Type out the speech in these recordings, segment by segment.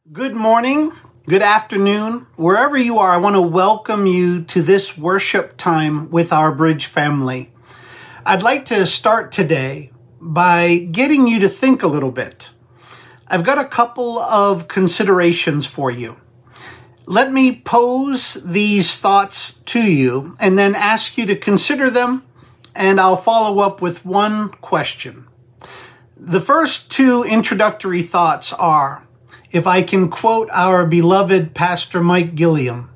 Good morning, good afternoon, wherever you are. I want to welcome you to this worship time with our Bridge family. I'd like to start today by getting you to think a little bit. I've got a couple of considerations for you. Let me pose these thoughts to you and then ask you to consider them, and I'll follow up with one question. The first two introductory thoughts are, if I can quote our beloved Pastor Mike Gilliam,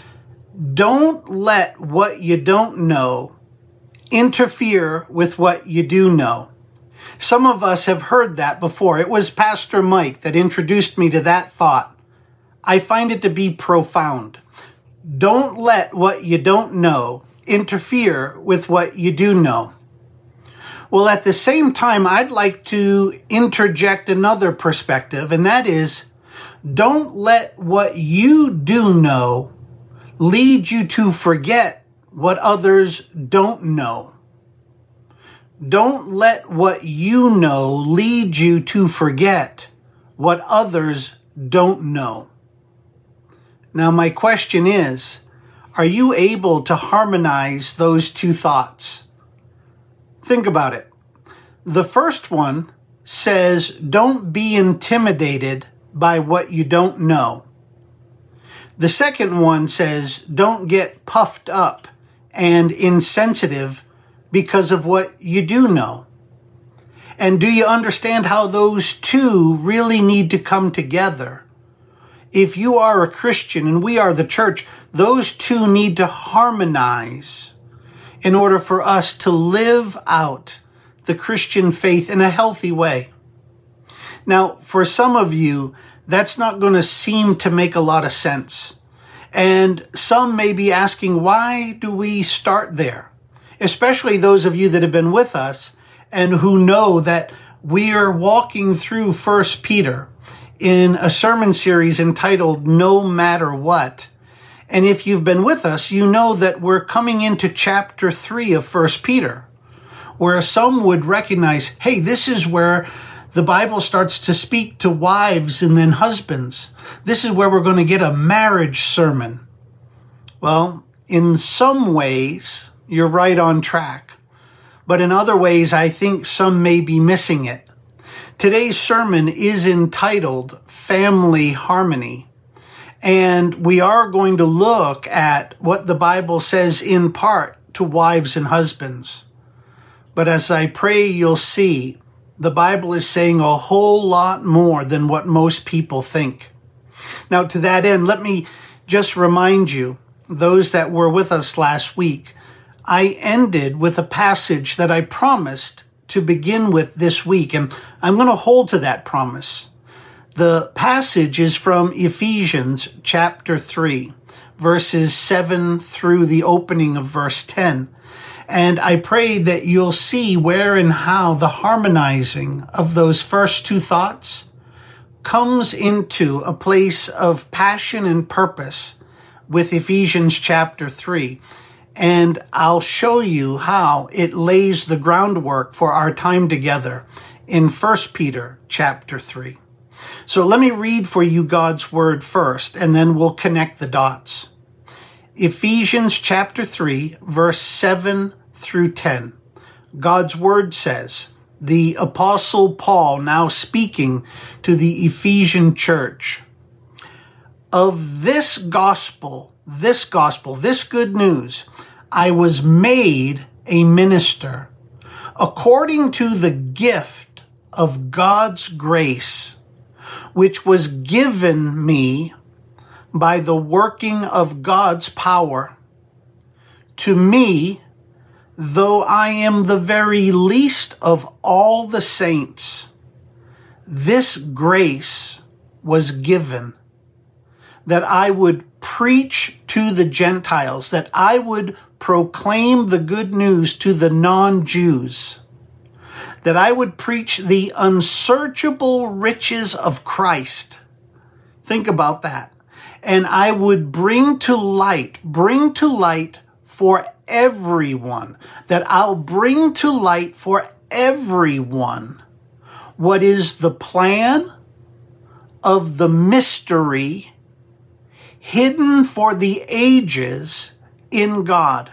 don't let what you don't know interfere with what you do know. Some of us have heard that before. It was Pastor Mike that introduced me to that thought. I find it to be profound. Don't let what you don't know interfere with what you do know. Well, at the same time, I'd like to interject another perspective, and that is, don't let what you do know lead you to forget what others don't know. Don't let what you know lead you to forget what others don't know. Now, my question is, are you able to harmonize those two thoughts? Think about it. The first one says, don't be intimidated by what you don't know. The second one says, don't get puffed up and insensitive because of what you do know. And do you understand how those two really need to come together? If you are a Christian and we are the church, those two need to harmonize in order for us to live out the Christian faith in a healthy way. Now, for some of you, that's not going to seem to make a lot of sense. And some may be asking, why do we start there? Especially those of you that have been with us and who know that we are walking through 1 Peter in a sermon series entitled No Matter What. And if you've been with us, you know that we're coming into chapter 3 of 1 Peter, where some would recognize, hey, this is where the Bible starts to speak to wives and then husbands. This is where we're going to get a marriage sermon. Well, in some ways, you're right on track. But in other ways, I think some may be missing it. Today's sermon is entitled Family Harmony. And we are going to look at what the Bible says in part to wives and husbands. But as I pray you'll see, the Bible is saying a whole lot more than what most people think. Now, to that end, let me just remind you, those that were with us last week, I ended with a passage that I promised to begin with this week, and I'm going to hold to that promise. The passage is from Ephesians chapter 3, verses 7 through the opening of verse 10. And I pray that you'll see where and how the harmonizing of those first two thoughts comes into a place of passion and purpose with Ephesians chapter 3. And I'll show you how it lays the groundwork for our time together in 1 Peter chapter 3. So let me read for you God's word first, and then we'll connect the dots. Ephesians chapter 3, verse 7 through 10. God's word says, the Apostle Paul now speaking to the Ephesian church, of this gospel, this good news, I was made a minister according to the gift of God's grace, which was given me by the working of God's power. To me, though I am the very least of all the saints, this grace was given, that I would preach to the Gentiles, that I would proclaim the good news to the non-Jews, that I would preach the unsearchable riches of Christ. Think about that. And I would bring to light for everyone, that I'll bring to light for everyone what is the plan, of the mystery hidden for the ages in God.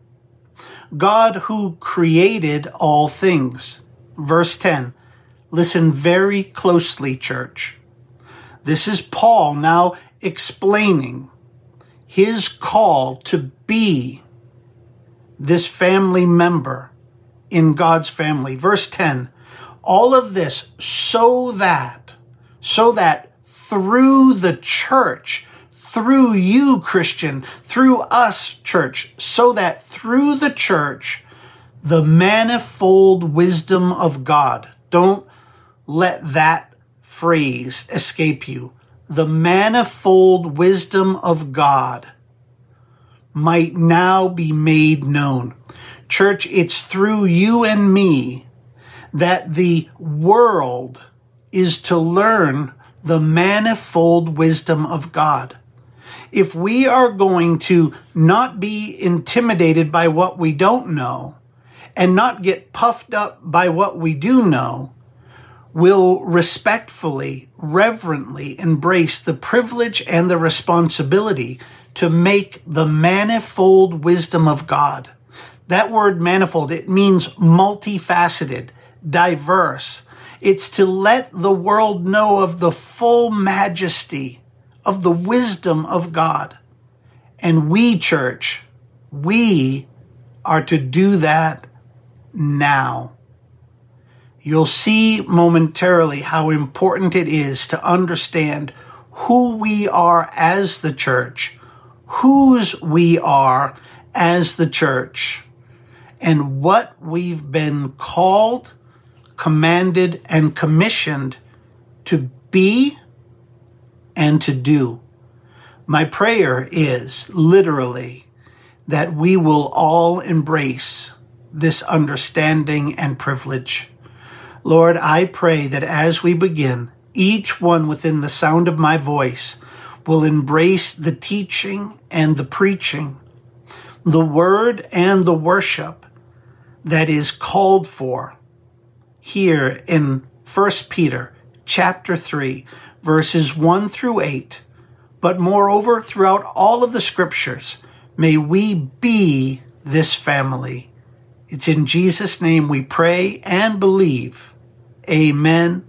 God who created all things. Verse 10. Listen very closely, church. This is Paul now explaining his call to be this family member in God's family. Verse 10. All of this so that through the church, through you, Christian, through us, church, so that through the church, the manifold wisdom of God. Don't let that phrase escape you. The manifold wisdom of God might now be made known. Church, it's through you and me that the world is to learn the manifold wisdom of God. If we are going to not be intimidated by what we don't know and not get puffed up by what we do know, we'll respectfully, reverently embrace the privilege and the responsibility to make the manifold wisdom of God. That word manifold, it means multifaceted, diverse. It's to let the world know of the full majesty of the wisdom of God. And we, church, we are to do that now. You'll see momentarily how important it is to understand who we are as the church, whose we are as the church, and what we've been called, commanded, and commissioned to be and to do. My prayer is literally that we will all embrace this understanding and privilege. Lord, I pray that as we begin, each one within the sound of my voice will embrace the teaching and the preaching, the word and the worship that is called for here in 1 Peter chapter 3, verses 1 through 8. But moreover, throughout all of the scriptures, may we be this family. It's in Jesus' name we pray and believe. Amen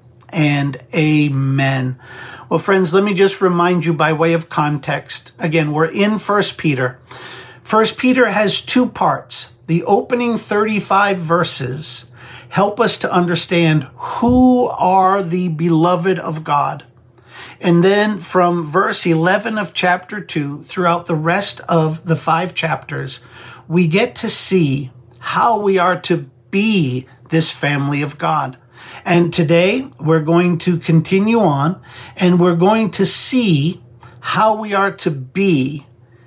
and amen. Well, friends, let me just remind you by way of context. Again, we're in 1 Peter. 1 Peter has two parts. The opening 35 verses help us to understand who are the beloved of God. And then from verse 11 of chapter 2 throughout the rest of the 5 chapters, we get to see how we are to be this family of God. And today we're going to continue on and we're going to see how we are to be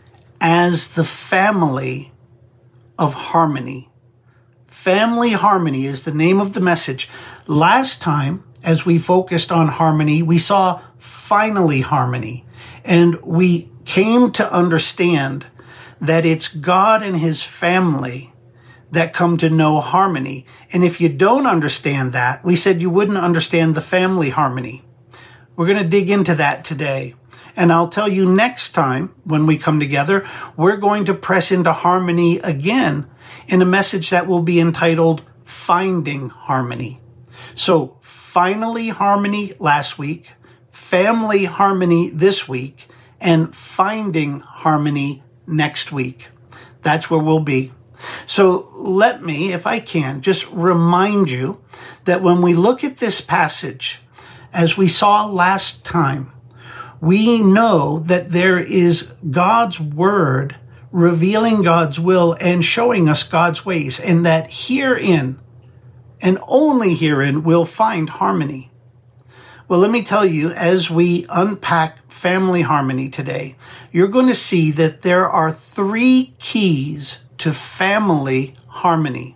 as the family of harmony. Family harmony is the name of the message. Last time, as we focused on harmony, we saw finally harmony. And we came to understand that it's God and his family that come to know harmony. And if you don't understand that, we said you wouldn't understand the family harmony. We're going to dig into that today. And I'll tell you next time when we come together, we're going to press into harmony again in a message that will be entitled Finding Harmony. So finally harmony last week, family harmony this week, and finding harmony next week. That's where we'll be. So let me, if I can, just remind you that when we look at this passage, as we saw last time, we know that there is God's word revealing God's will and showing us God's ways, and that herein, and only herein, we'll find harmony. Well, let me tell you, as we unpack family harmony today, you're going to see that there are 3 keys to family harmony.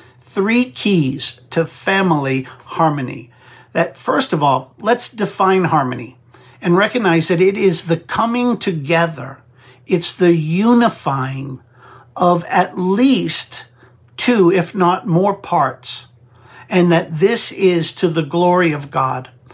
3 keys to family harmony. That, first of all, let's define harmony and recognize that it is the coming together. It's the unifying of at least 2, if not more parts, and that this is to the glory of God.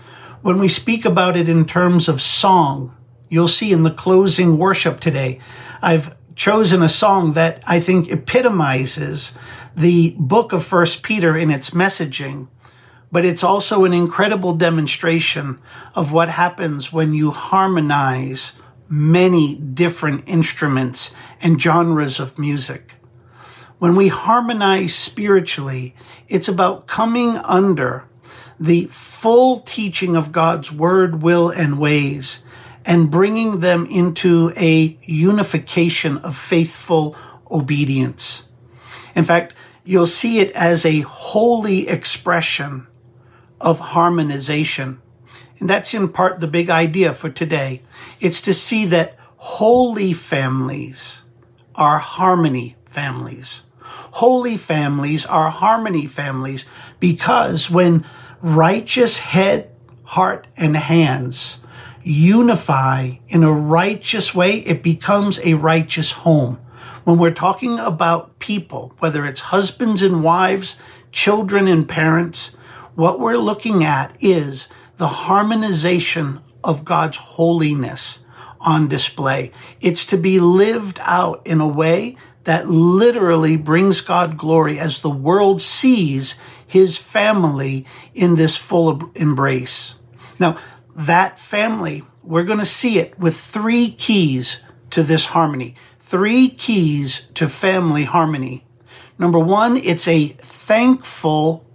When we speak about it in terms of song, you'll see in the closing worship today, I've chosen a song that I think epitomizes the book of 1 Peter in its messaging, but it's also an incredible demonstration of what happens when you harmonize many different instruments and genres of music. When we harmonize spiritually, it's about coming under the full teaching of God's word, will, and ways, and bringing them into a unification of faithful obedience. In fact, you'll see it as a holy expression of harmonization. And that's in part the big idea for today. It's to see that holy families are harmony families. Holy families are harmony families because when righteous head, heart, and hands unify in a righteous way, it becomes a righteous home. When we're talking about people, whether it's husbands and wives, children and parents, what we're looking at is the harmonization of God's holiness on display. It's to be lived out in a way that literally brings God glory as the world sees his family in this full embrace. Now, that family, we're going to see it with 3 keys to this harmony. 3 keys to family harmony. Number 1, it's a thankful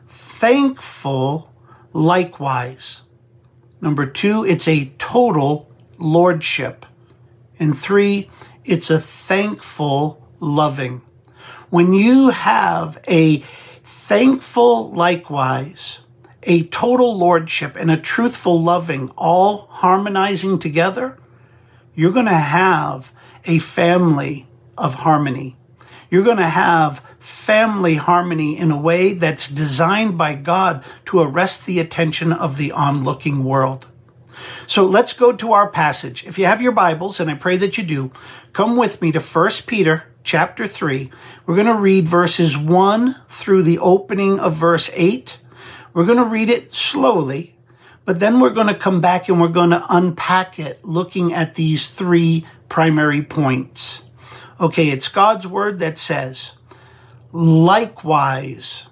likewise. Number 2, it's a total lordship. And 3, it's a thankful loving. When you have a thankful likewise, a total lordship, and a truthful loving all harmonizing together, you're going to have a family of harmony. You're going to have family harmony in a way that's designed by God to arrest the attention of the onlooking world. So let's go to our passage. If you have your Bibles, and I pray that you do, come with me to 1 Peter chapter 3. We're going to read verses 1 through the opening of verse 8. We're going to read it slowly, but then we're going to come back and we're going to unpack it looking at these 3 primary points. Okay, it's God's word that says, likewise,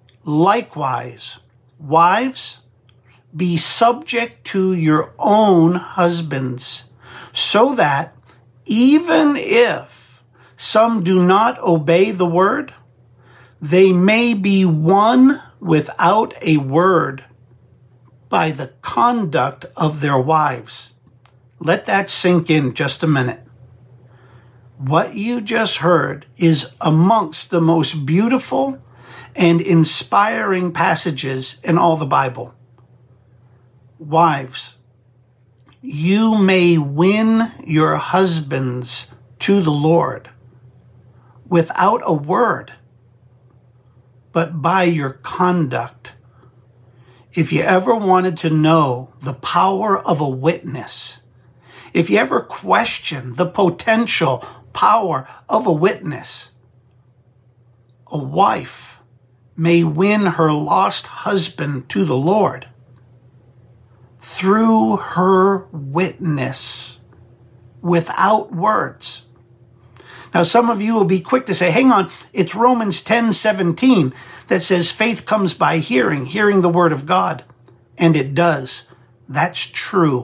wives, be subject to your own husbands, so that even if some do not obey the word, they may be won without a word by the conduct of their wives. Let that sink in just a minute. What you just heard is amongst the most beautiful and inspiring passages in all the Bible. Wives, you may win your husbands to the Lord without a word, but by your conduct. If you ever wanted to know the power of a witness, if you ever question the potential power of a witness, a wife may win her lost husband to the Lord through her witness without words. Now, some of you will be quick to say, hang on, it's Romans 10:17 that says faith comes by hearing the word of God. And it does. That's true.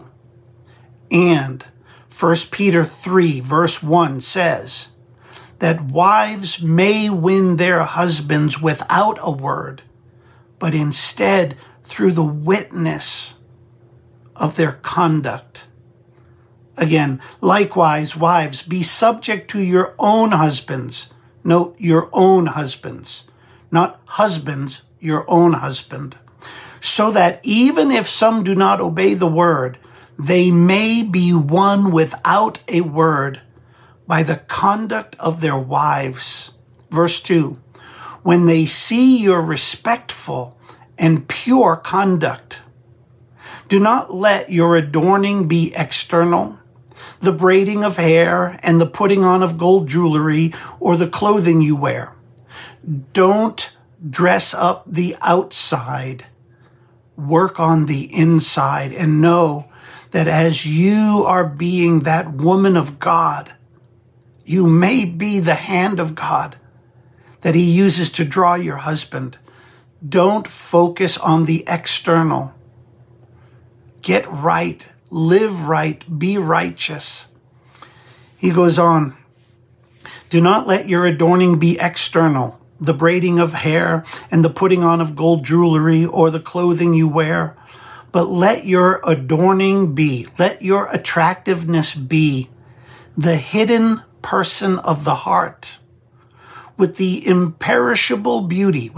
And 1 Peter 3 verse 1 says that wives may win their husbands without a word, but instead through the witness of their conduct. Again, likewise, wives, be subject to your own husbands. Note, your own husbands, not husbands, your own husband. So that even if some do not obey the word, they may be won without a word by the conduct of their wives. Verse 2, when they see your respectful and pure conduct, do not let your adorning be external, the braiding of hair and the putting on of gold jewelry or the clothing you wear. Don't dress up the outside work on the inside and know that as you are being that woman of God, you may be the hand of God that he uses to draw your husband. Don't focus on the external. Get right, live right, be righteous. He goes on, do not let your adorning be external, the braiding of hair and the putting on of gold jewelry or the clothing you wear, but let your adorning be, let your attractiveness be the hidden person of the heart with the imperishable beauty,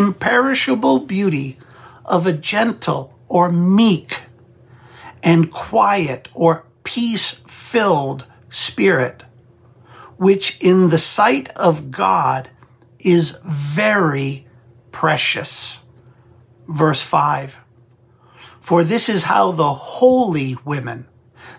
of a gentle or meek and quiet or peace-filled spirit, which in the sight of God is very precious. Verse 5, for this is how the holy women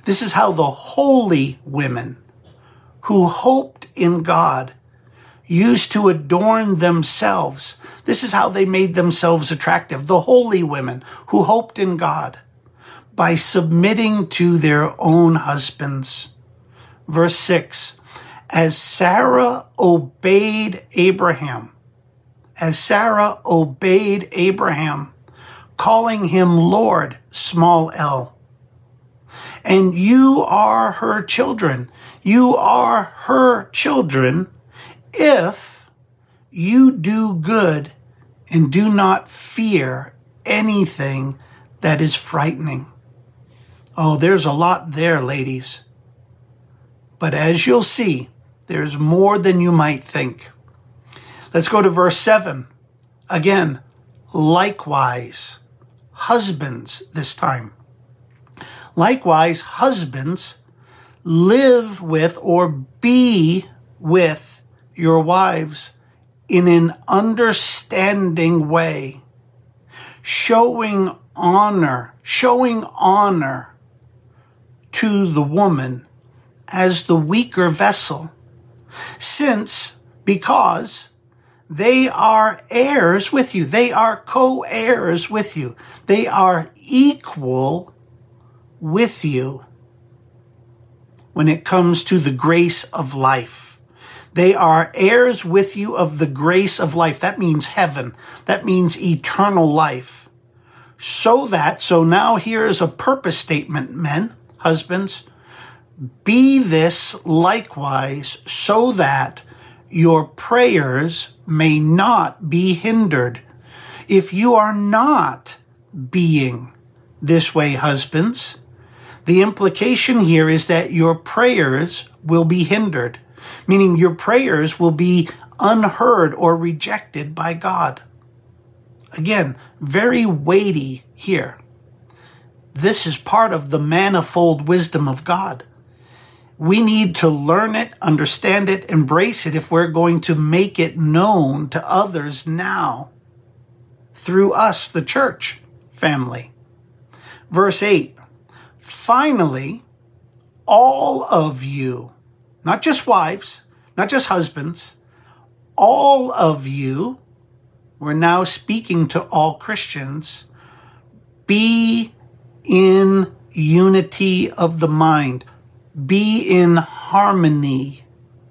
who hoped in God used to adorn themselves. This is how they made themselves attractive. The holy women who hoped in God by submitting to their own husbands. Verse 6, as Sarah obeyed Abraham, calling him Lord, small l. And you are her children. If you do good and do not fear anything that is frightening. Oh, there's a lot there, ladies. But as you'll see, there's more than you might think. Let's go to verse 7. Again, likewise, husbands this time. Likewise, husbands, live with or be with your wives in an understanding way, showing honor to the woman as the weaker vessel, because they are heirs with you. They are co-heirs with you. They are equal with you when it comes to the grace of life. They are heirs with you of the grace of life. That means heaven. That means eternal life. So now here is a purpose statement, men, husbands. Be this likewise so that your prayers may not be hindered. If you are not being this way, husbands, the implication here is that your prayers will be hindered, meaning your prayers will be unheard or rejected by God. Again, very weighty here. This is part of the manifold wisdom of God. We need to learn it, understand it, embrace it if we're going to make it known to others now through us, the church family. Verse 8, finally, all of you, not just wives, not just husbands, all of you, we're now speaking to all Christians, be in unity of the mind. Be in harmony.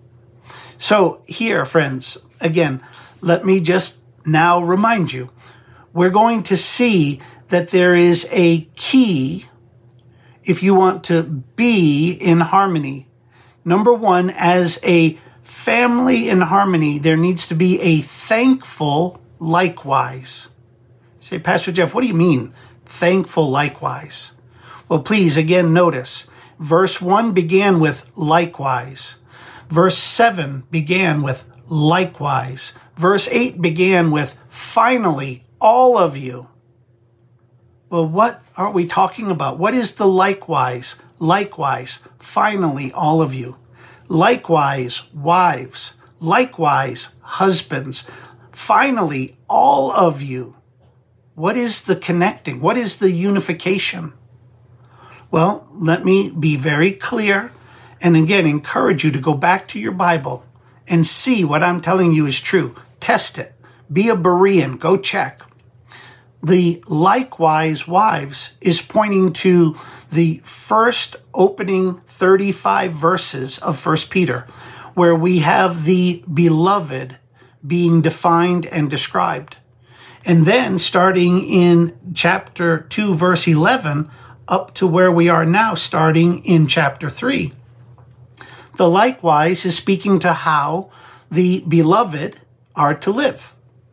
So here, friends, again, let me just now remind you, we're going to see that there is a key if you want to be in harmony. Number one, as a family in harmony, there needs to be a thankful likewise. Say, Pastor Jeff, what do you mean, thankful likewise? Well, please, again, notice, verse 1 began with likewise. Verse 7 began with likewise. Verse 8 began with finally, all of you. Well, what are we talking about? What is the likewise? Likewise, finally, all of you. Likewise, wives. Likewise, husbands. Finally, all of you. What is the connecting? What is the unification? Well, let me be very clear and again encourage you to go back to your Bible and see what I'm telling you is true. Test it. Be a Berean. Go check. the likewise wives is pointing to the first opening 35 verses of 1 Peter, where we have the beloved being defined and described. And then starting in chapter 2, verse 11, up to where we are now, starting in chapter 3. The likewise is speaking to how the beloved are to live.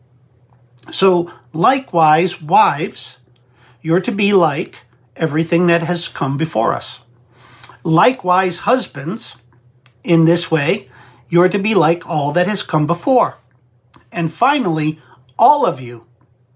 So likewise, wives, you're to be like everything that has come before us. Likewise, husbands, in this way, you're to be like all that has come before. And finally, all of you,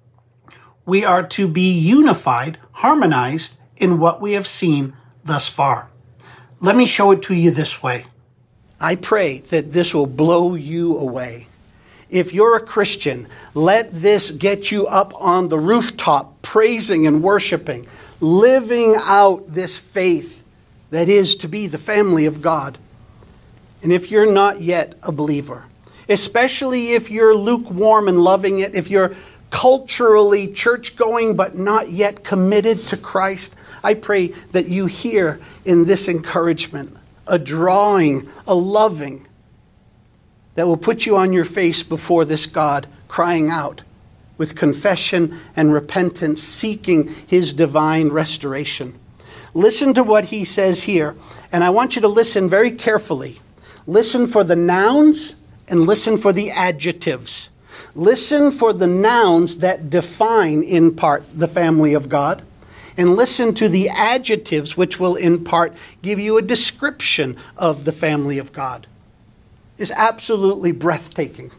we are to be unified, harmonized in what we have seen thus far. Let me show it to you this way. I pray that this will blow you away. If you're a Christian, let this get you up on the rooftop, praising and worshiping, living out this faith that is to be the family of God. And if you're not yet a believer, especially if you're lukewarm and loving it, if you're culturally church-going but not yet committed to Christ, I pray that you hear in this encouragement a drawing, a loving, that will put you on your face before this God, crying out with confession and repentance, seeking his divine restoration. Listen to what he says here, and I want you to listen very carefully. Listen for the nouns and listen for the adjectives. Listen for the nouns that define, in part, the family of God. And listen to the adjectives, which will, in part, give you a description of the family of God. It's absolutely breathtaking.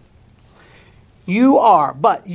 You are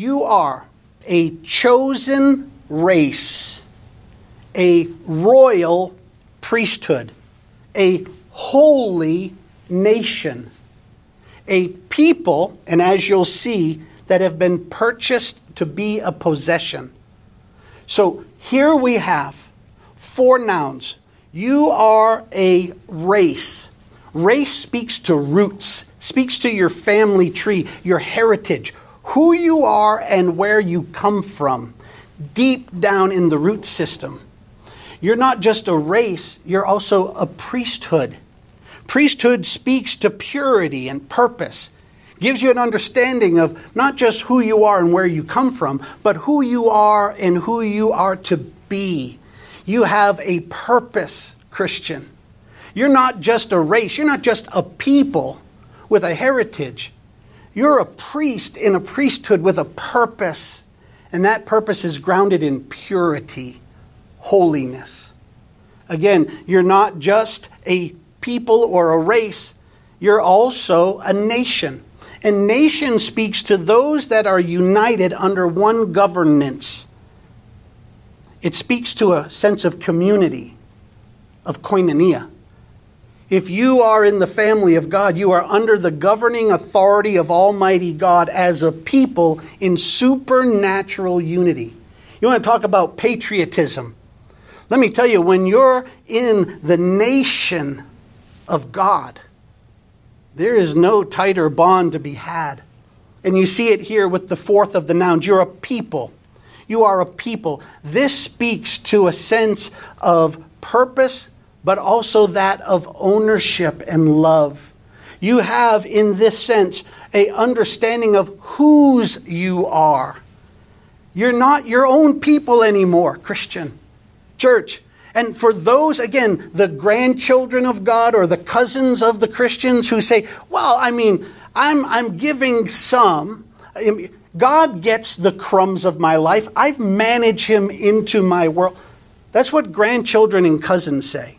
a chosen race, a royal priesthood, a holy nation, a people, and as you'll see, that have been purchased to be a possession. So here we have 4 nouns. You are a race. Race speaks to roots, speaks to your family tree, your heritage, who you are and where you come from, deep down in the root system. You're not just a race, you're also a priesthood. Priesthood speaks to purity and purpose, gives you an understanding of not just who you are and where you come from, but who you are and who you are to be. You have a purpose, Christian. You're not just a race. You're not just a people with a heritage. You're a priest in a priesthood with a purpose. And that purpose is grounded in purity, holiness. Again, you're not just a people or a race. You're also a nation. And nation speaks to those that are united under one governance. It speaks to a sense of community, of koinonia. If you are in the family of God, you are under the governing authority of Almighty God as a people in supernatural unity. You want to talk about patriotism? Let me tell you, when you're in the nation of God, there is no tighter bond to be had. And you see it here with the 4th of the nouns. You're a people. You are a people. This speaks to a sense of purpose, but also that of ownership and love. You have, in this sense, an understanding of whose you are. You're not your own people anymore, Christian. Church. And for those, again, the grandchildren of God or the cousins of the Christians who say, well, I mean, I'm giving some. God gets the crumbs of my life. I've managed him into my world. That's what grandchildren and cousins say.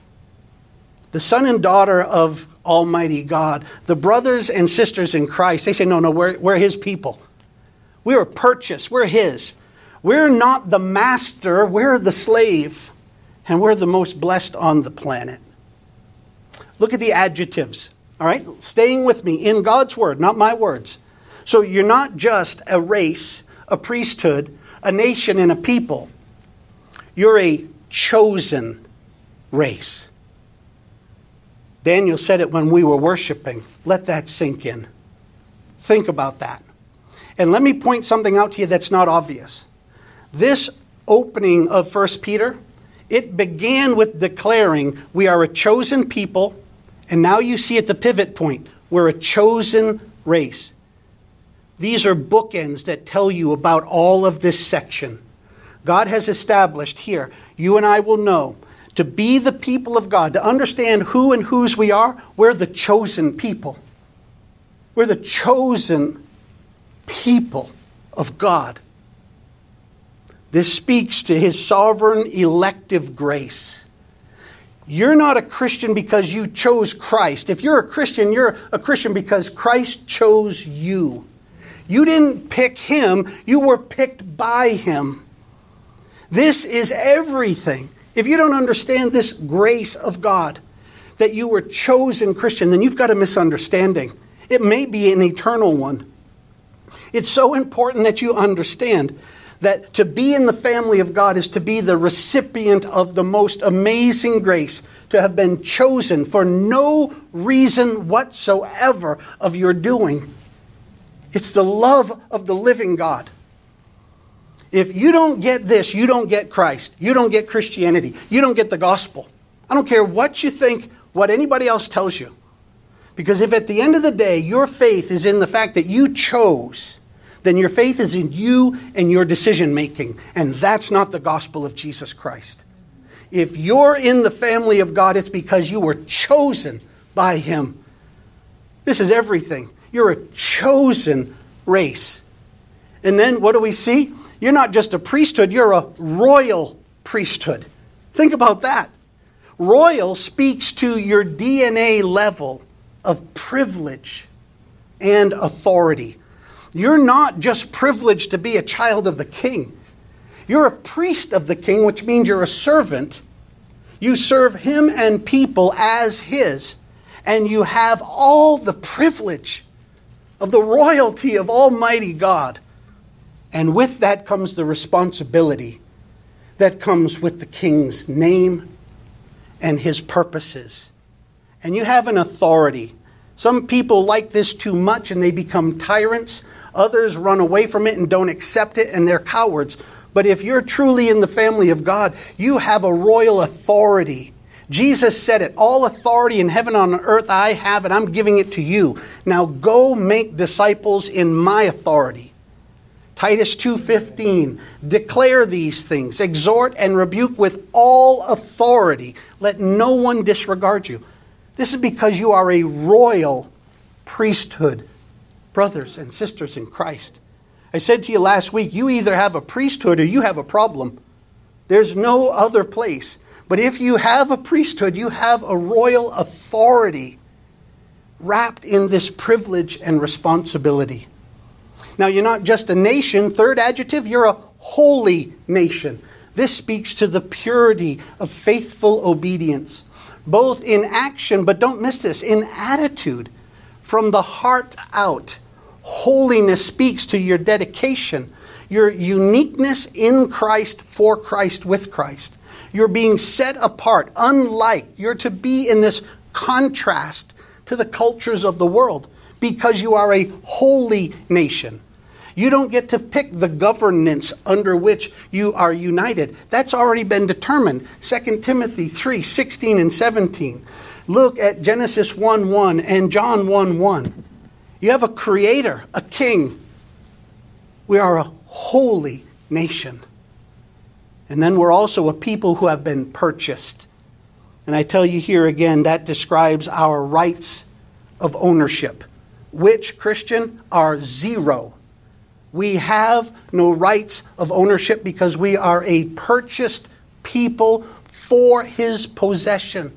The son and daughter of Almighty God, the brothers and sisters in Christ, they say, no, we're his people. We are purchased. We're his. We're not the master. We're the slave. And we're the most blessed on the planet. Look at the adjectives. All right? Staying with me in God's word, not my words. So you're not just a race, a priesthood, a nation, and a people. You're a chosen race. Daniel said it when we were worshiping. Let that sink in. Think about that. And let me point something out to you that's not obvious. This opening of 1 Peter, it began with declaring we are a chosen people, and now you see at the pivot point, we're a chosen race. These are bookends that tell you about all of this section. God has established here, you and I will know, to be the people of God, to understand who and whose we are, we're the chosen people. We're the chosen people of God. This speaks to his sovereign elective grace. You're not a Christian because you chose Christ. If you're a Christian because Christ chose you. You didn't pick him, you were picked by him. This is everything. If you don't understand this grace of God, that you were chosen Christian, then you've got a misunderstanding. It may be an eternal one. It's so important that you understand that to be in the family of God is to be the recipient of the most amazing grace, to have been chosen for no reason whatsoever of your doing. It's the love of the living God. If you don't get this, you don't get Christ. You don't get Christianity. You don't get the gospel. I don't care what you think, what anybody else tells you. Because if at the end of the day, your faith is in the fact that you chose, then your faith is in you and your decision making. And that's not the gospel of Jesus Christ. If you're in the family of God, it's because you were chosen by him. This is everything. You're a chosen race. And then what do we see? You're not just a priesthood, you're a royal priesthood. Think about that. Royal speaks to your DNA level of privilege and authority. You're not just privileged to be a child of the king. You're a priest of the king, which means you're a servant. You serve him and people as his, and you have all the privilege of the royalty of Almighty God. And with that comes the responsibility that comes with the king's name and his purposes. And you have an authority. Some people like this too much and they become tyrants. Others run away from it and don't accept it and they're cowards. But if you're truly in the family of God, you have a royal authority. Jesus said it, all authority in heaven and on earth I have, and I'm giving it to you. Now go make disciples in my authority. Titus 2:15, declare these things, exhort and rebuke with all authority. Let no one disregard you. This is because you are a royal priesthood, brothers and sisters in Christ. I said to you last week, you either have a priesthood or you have a problem. There's no other place. But if you have a priesthood, you have a royal authority wrapped in this privilege and responsibility. Now, you're not just a nation. Third adjective, you're a holy nation. This speaks to the purity of faithful obedience, both in action, but don't miss this, in attitude, from the heart out. Holiness speaks to your dedication, your uniqueness in Christ, for Christ, with Christ. You're being set apart, unlike. You're to be in this contrast to the cultures of the world because you are a holy nation. You don't get to pick the governance under which you are united. That's already been determined. 2 Timothy 3:16 and 17. Look at Genesis 1:1 and John 1:1. You have a creator, a king. We are a holy nation. And then we're also a people who have been purchased. And I tell you here again, that describes our rights of ownership, which, Christian, are zero. We have no rights of ownership because we are a purchased people for his possession.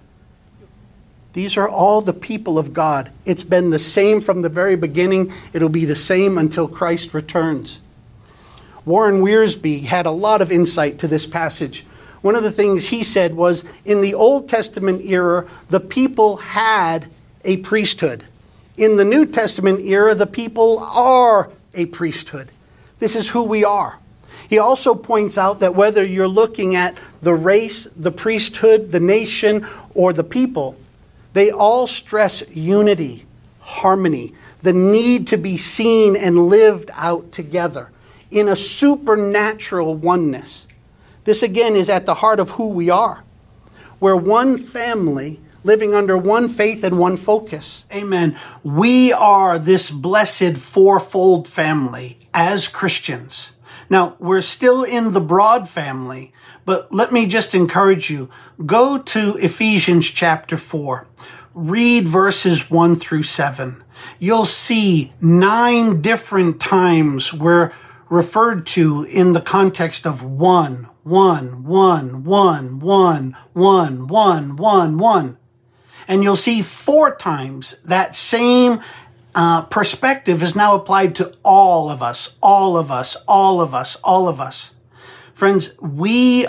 These are all the people of God. It's been the same from the very beginning. It'll be the same until Christ returns. Warren Wiersbe had a lot of insight to this passage. One of the things he said was, in the Old Testament era, the people had a priesthood. In the New Testament era, the people are a priesthood. This is who we are. He also points out that whether you're looking at the race, the priesthood, the nation, or the people, they all stress unity, harmony, the need to be seen and lived out together. in a supernatural oneness. This again is at the heart of who we are. We're one family living under one faith and one focus. Amen. We are this blessed fourfold family as Christians. Now, we're still in the broad family, but let me just encourage you. Go to Ephesians chapter 4. Read verses 1 through 7. You'll see 9 different times we're referred to in the context of one. And you'll see 4 times that same perspective is now applied to all of us. Friends, we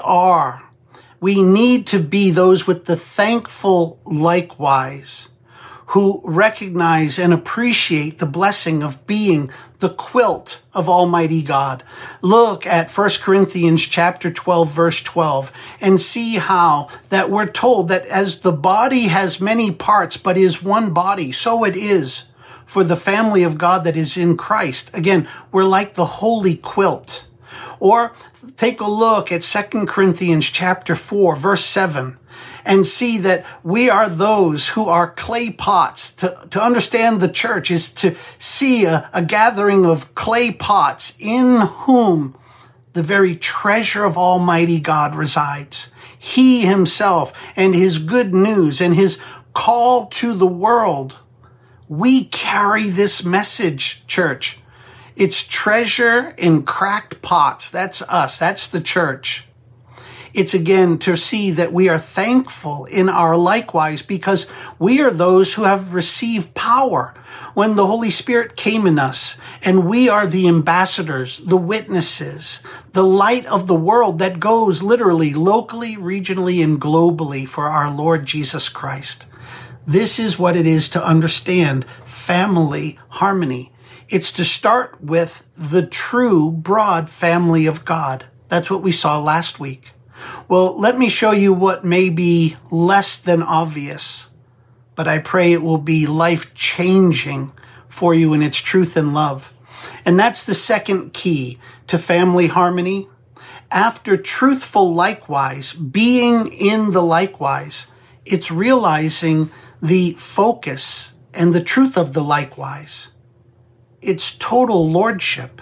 need to be those with the thankful likewise, who recognize and appreciate the blessing of being the quilt of Almighty God. Look at 1 Corinthians chapter 12, verse 12, and see how that we're told that as the body has many parts, but is one body, so it is for the family of God that is in Christ. Again, we're like the holy quilt. Or take a look at 2 Corinthians chapter 4, verse 7. And see that we are those who are clay pots. To understand the church is to see a gathering of clay pots in whom the very treasure of Almighty God resides. He himself and his good news and his call to the world. We carry this message, church. It's treasure in cracked pots. That's us. That's the church. It's again to see that we are thankful in our likewise because we are those who have received power when the Holy Spirit came in us, and we are the ambassadors, the witnesses, the light of the world that goes literally locally, regionally, and globally for our Lord Jesus Christ. This is what it is to understand family harmony. It's to start with the true broad family of God. That's what we saw last week. Well, let me show you what may be less than obvious, but I pray it will be life-changing for you in its truth and love. And that's the second key to family harmony. After truthful likewise, being in the likewise, it's realizing the focus and the truth of the likewise. It's total lordship.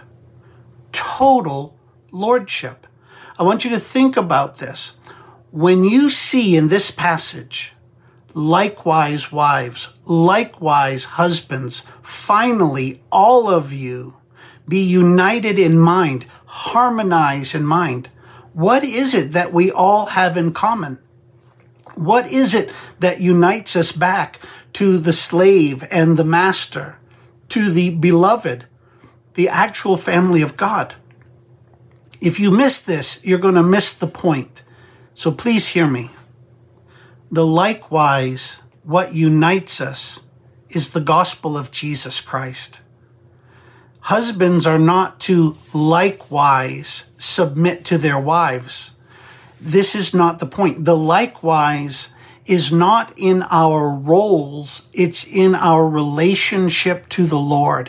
Total lordship. I want you to think about this. When you see in this passage, likewise wives, likewise husbands, finally all of you be united in mind, harmonize in mind. What is it that we all have in common? What is it that unites us back to the slave and the master, to the beloved, the actual family of God? If you miss this, you're going to miss the point. So please hear me. The likewise, what unites us is the gospel of Jesus Christ. Husbands are not to likewise submit to their wives. This is not the point. The likewise is not in our roles. It's in our relationship to the Lord.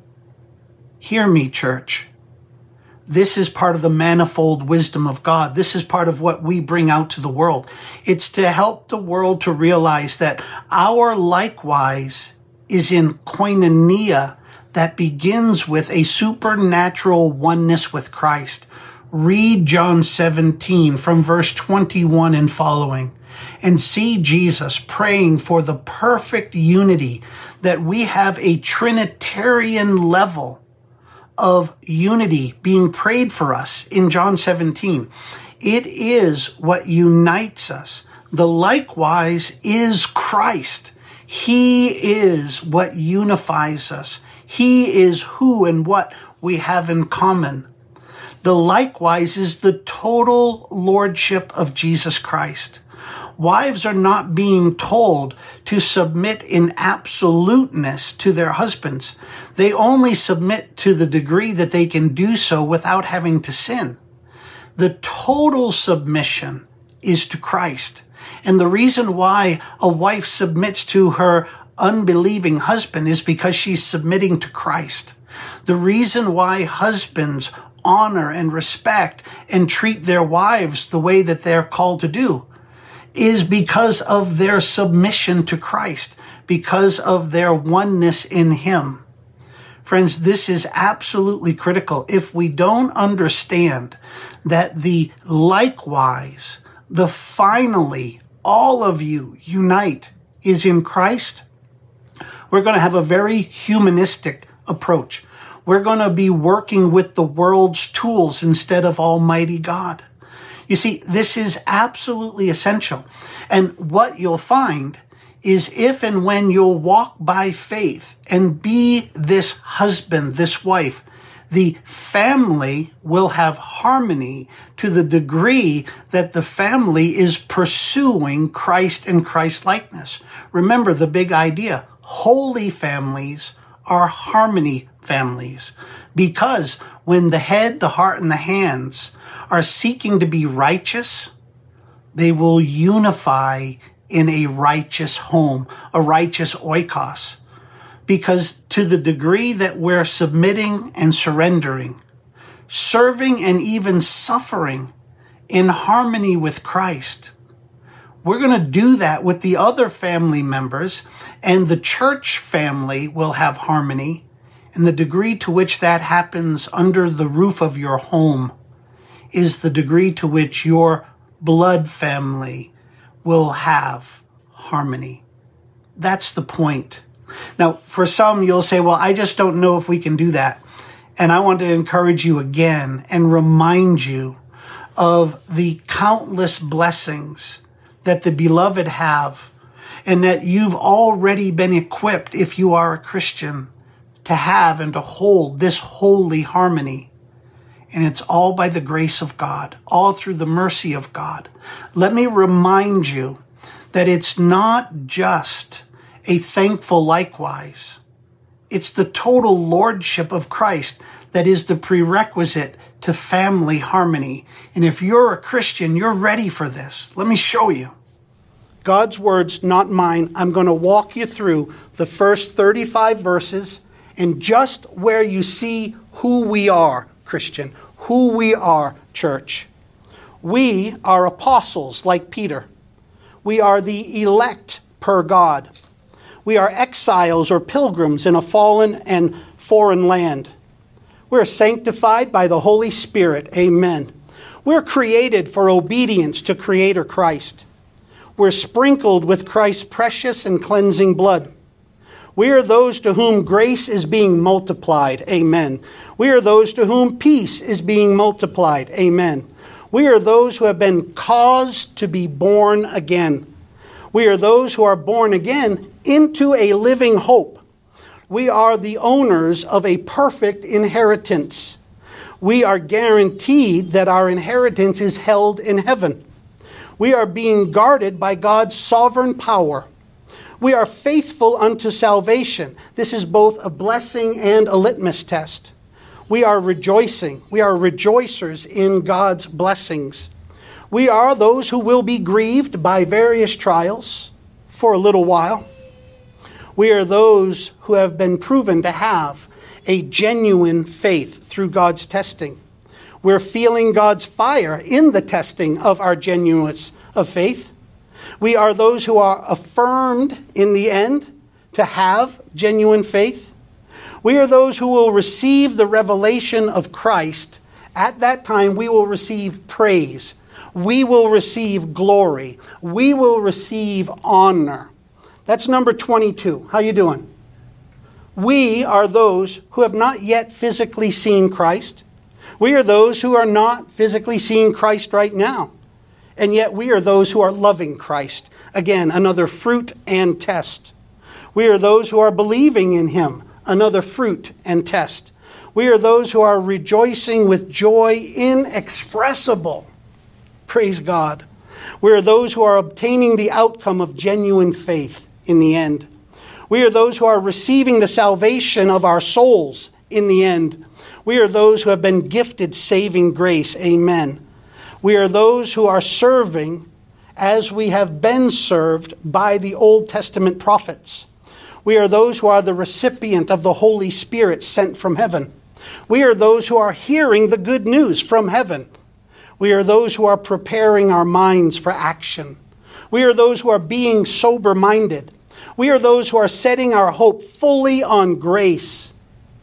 Hear me, church. This is part of the manifold wisdom of God. This is part of what we bring out to the world. It's to help the world to realize that our likewise is in koinonia that begins with a supernatural oneness with Christ. Read John 17 from verse 21 and following, and see Jesus praying for the perfect unity, that we have a Trinitarian level of unity being prayed for us in John 17. It is what unites us. The likewise is Christ. He is what unifies us. He is who and what we have in common. The likewise is the total lordship of Jesus Christ. Wives are not being told to submit in absoluteness to their husbands. They only submit to the degree that they can do so without having to sin. The total submission is to Christ. And the reason why a wife submits to her unbelieving husband is because she's submitting to Christ. The reason why husbands honor and respect and treat their wives the way that they're called to do is because of their submission to Christ, because of their oneness in Him. Friends, this is absolutely critical. If we don't understand that the finally, all of you unite is in Christ, we're going to have a very humanistic approach. We're going to be working with the world's tools instead of Almighty God. You see, this is absolutely essential. And what you'll find is if and when you'll walk by faith and be this husband, this wife, the family will have harmony to the degree that the family is pursuing Christ and Christ-likeness. Remember the big idea. Holy families are harmony families, because when the head, the heart, and the hands are seeking to be righteous, they will unify in a righteous home, a righteous oikos. Because to the degree that we're submitting and surrendering, serving and even suffering in harmony with Christ, we're going to do that with the other family members, and the church family will have harmony. And the degree to which that happens under the roof of your home is the degree to which your blood family will have harmony. That's the point. Now, for some, you'll say, well, I just don't know if we can do that. And I want to encourage you again and remind you of the countless blessings that the beloved have, and that you've already been equipped, if you are a Christian, to have and to hold this holy harmony. And it's all by the grace of God, all through the mercy of God. Let me remind you that it's not just a thankful likewise. It's the total lordship of Christ that is the prerequisite to family harmony. And if you're a Christian, you're ready for this. Let me show you. God's words, not mine. I'm going to walk you through the first 35 verses, and just where you see who we are, Christian, who we are, church. We are apostles like Peter. We are the elect per God. We are exiles or pilgrims in a fallen and foreign land. We're sanctified by the Holy Spirit. Amen. We're created for obedience to Creator Christ. We're sprinkled with Christ's precious and cleansing blood. We are those to whom grace is being multiplied. Amen. We are those to whom peace is being multiplied. Amen. We are those who have been caused to be born again. We are those who are born again into a living hope. We are the owners of a perfect inheritance. We are guaranteed that our inheritance is held in heaven. We are being guarded by God's sovereign power. We are faithful unto salvation. This is both a blessing and a litmus test. We are rejoicing. We are rejoicers in God's blessings. We are those who will be grieved by various trials for a little while. We are those who have been proven to have a genuine faith through God's testing. We're feeling God's fire in the testing of our genuineness of faith. We are those who are affirmed in the end to have genuine faith. We are those who will receive the revelation of Christ. At that time, we will receive praise. We will receive glory. We will receive honor. That's number 22. How you doing? We are those who have not yet physically seen Christ. We are those who are not physically seeing Christ right now. And yet we are those who are loving Christ. Again, another fruit and test. We are those who are believing in Him. Another fruit and test. We are those who are rejoicing with joy inexpressible. Praise God. We are those who are obtaining the outcome of genuine faith in the end. We are those who are receiving the salvation of our souls in the end. We are those who have been gifted saving grace. Amen. We are those who are serving as we have been served by the Old Testament prophets. We are those who are the recipient of the Holy Spirit sent from heaven. We are those who are hearing the good news from heaven. We are those who are preparing our minds for action. We are those who are being sober-minded. We are those who are setting our hope fully on grace.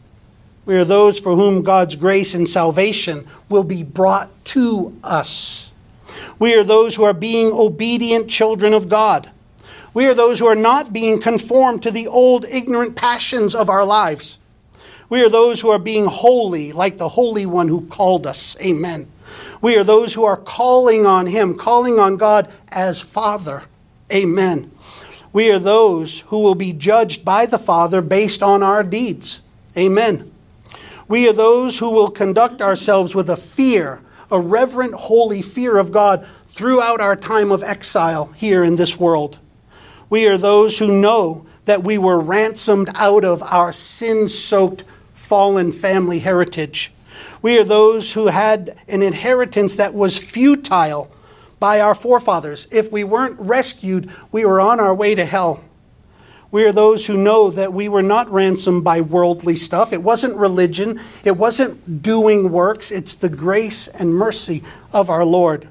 We are those for whom God's grace and salvation will be brought to us. We are those who are being obedient children of God. We are those who are not being conformed to the old ignorant passions of our lives. We are those who are being holy like the Holy One who called us. Amen. We are those who are calling on Him, calling on God as Father. Amen. We are those who will be judged by the Father based on our deeds. Amen. We are those who will conduct ourselves with a reverent, holy fear of God throughout our time of exile here in this world. We are those who know that we were ransomed out of our sin-soaked, fallen family heritage. We are those who had an inheritance that was futile by our forefathers. If we weren't rescued, we were on our way to hell. We are those who know that we were not ransomed by worldly stuff. It wasn't religion. It wasn't doing works. It's the grace and mercy of our Lord.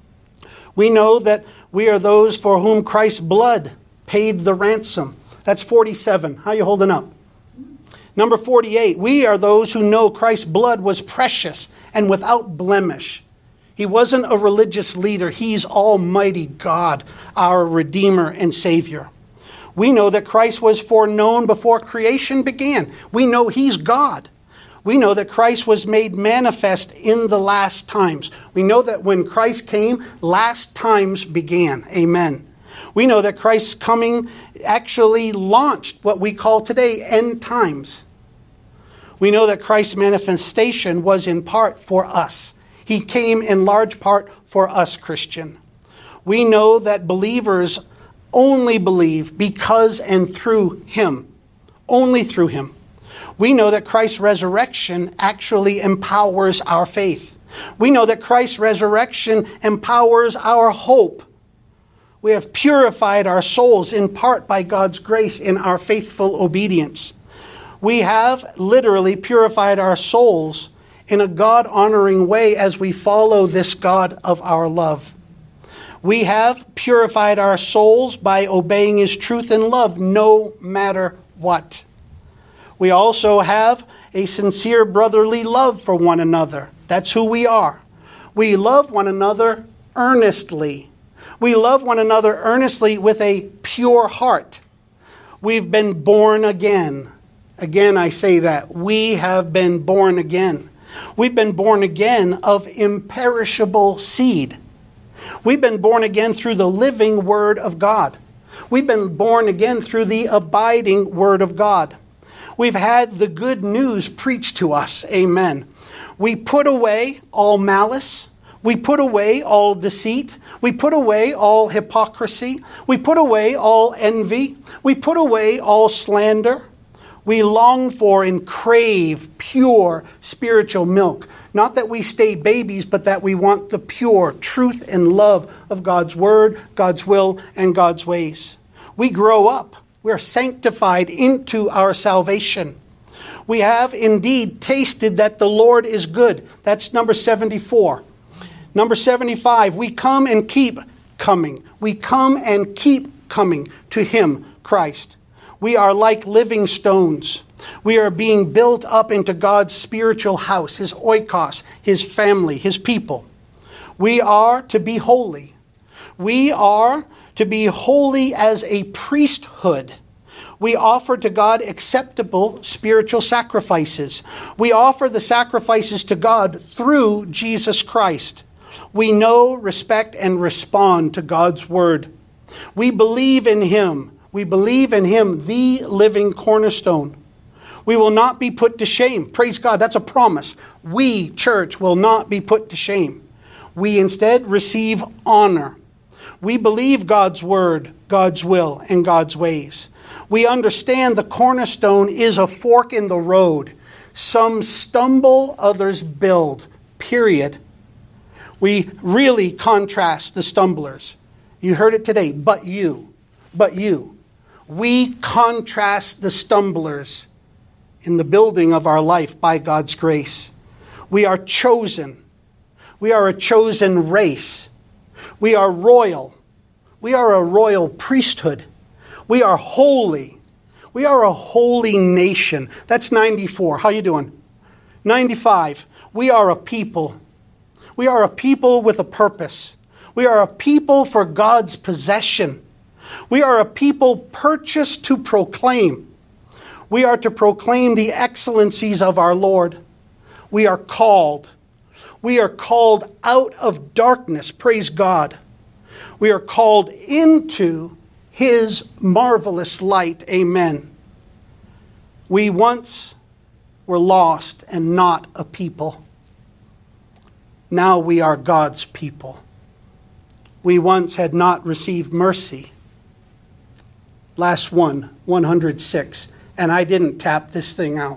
We know that we are those for whom Christ's blood paid the ransom. That's 47. How you holding up? Number 48. We are those who know Christ's blood was precious and without blemish. He wasn't a religious leader. He's Almighty God, our Redeemer and Savior. We know that Christ was foreknown before creation began. We know He's God. We know that Christ was made manifest in the last times. We know that when Christ came, last times began. Amen. We know that Christ's coming actually launched what we call today end times. We know that Christ's manifestation was in part for us. He came in large part for us, Christian. We know that believers only believe because and through Him. Only through Him. We know that Christ's resurrection actually empowers our faith. We know that Christ's resurrection empowers our hope. We have purified our souls in part by God's grace in our faithful obedience. We have literally purified our souls in a God-honoring way as we follow this God of our love. We have purified our souls by obeying His truth and love no matter what. We also have a sincere brotherly love for one another. That's who we are. We love one another earnestly. We love one another earnestly with a pure heart. We've been born again. Again, I say that. We have been born again. We've been born again of imperishable seed. We've been born again through the living Word of God. We've been born again through the abiding Word of God. We've had the good news preached to us. Amen. We put away all malice. We put away all deceit. We put away all hypocrisy. We put away all envy. We put away all slander. We long for and crave pure spiritual milk. Not that we stay babies, but that we want the pure truth and love of God's Word, God's will, and God's ways. We grow up. We're sanctified into our salvation. We have indeed tasted that the Lord is good. That's number 74. Number 75, we come and keep coming. We come and keep coming to Him, Christ. We are like living stones. We are being built up into God's spiritual house, His oikos, His family, His people. We are to be holy. We are to be holy as a priesthood. We offer to God acceptable spiritual sacrifices. We offer the sacrifices to God through Jesus Christ. We know, respect, and respond to God's Word. We believe in Him. We believe in Him, the living cornerstone. We will not be put to shame. Praise God, that's a promise. We, church, will not be put to shame. We instead receive honor. We believe God's Word, God's will, and God's ways. We understand the cornerstone is a fork in the road. Some stumble, others build, period. We really contrast the stumblers. You heard it today, but you. We contrast the stumblers in the building of our life by God's grace. We are chosen. We are a chosen race. We are royal. We are a royal priesthood. We are holy. We are a holy nation. That's 94. How you doing? 95. We are a people. We are a people with a purpose. We are a people for God's possession. We are a people purchased to proclaim. We are to proclaim the excellencies of our Lord. We are called. We are called out of darkness. Praise God. We are called into His marvelous light. Amen. We once were lost and not a people. Now we are God's people. We once had not received mercy. Last one, 106. And I didn't tap this thing out.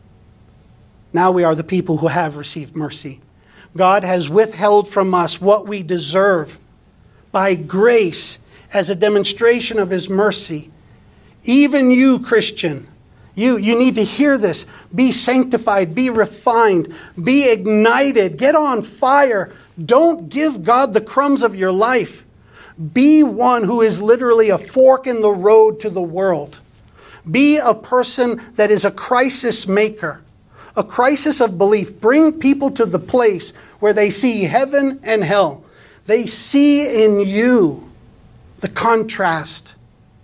Now we are the people who have received mercy. God has withheld from us what we deserve by grace as a demonstration of His mercy. Even you, Christian, you need to hear this. Be sanctified, be refined, be ignited, get on fire. Don't give God the crumbs of your life. Be one who is literally a fork in the road to the world. Be a person that is a crisis maker, a crisis of belief. Bring people to the place where they see heaven and hell. They see in you the contrast.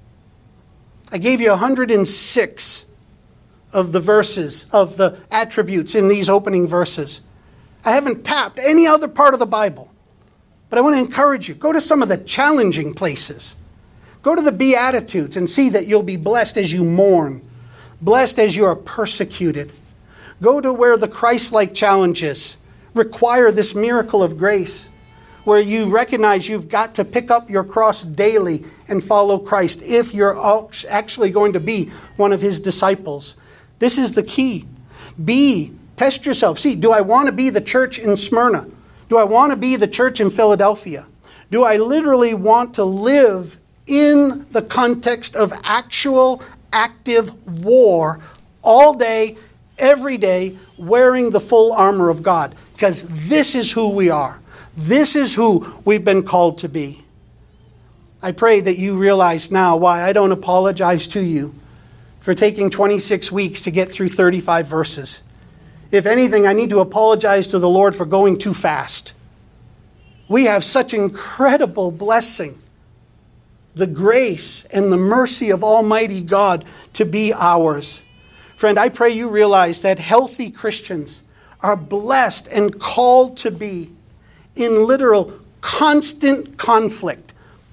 I gave you 106 of the verses, of the attributes in these opening verses. I haven't tapped any other part of the Bible, but I want to encourage you. Go to some of the challenging places. Go to the Beatitudes and see that you'll be blessed as you mourn, blessed as you are persecuted. Go to where the Christ-like challenges require this miracle of grace, where you recognize you've got to pick up your cross daily and follow Christ if you're actually going to be one of His disciples. This is the key. Test yourself. See, do I want to be the church in Smyrna? Do I want to be the church in Philadelphia? Do I literally want to live in the context of actual active war all day, every day, wearing the full armor of God? Because this is who we are. This is who we've been called to be. I pray that you realize now why I don't apologize to you for taking 26 weeks to get through 35 verses. If anything, I need to apologize to the Lord for going too fast. We have such incredible blessing, the grace and the mercy of Almighty God to be ours. Friend, I pray you realize that healthy Christians are blessed and called to be in literal constant conflict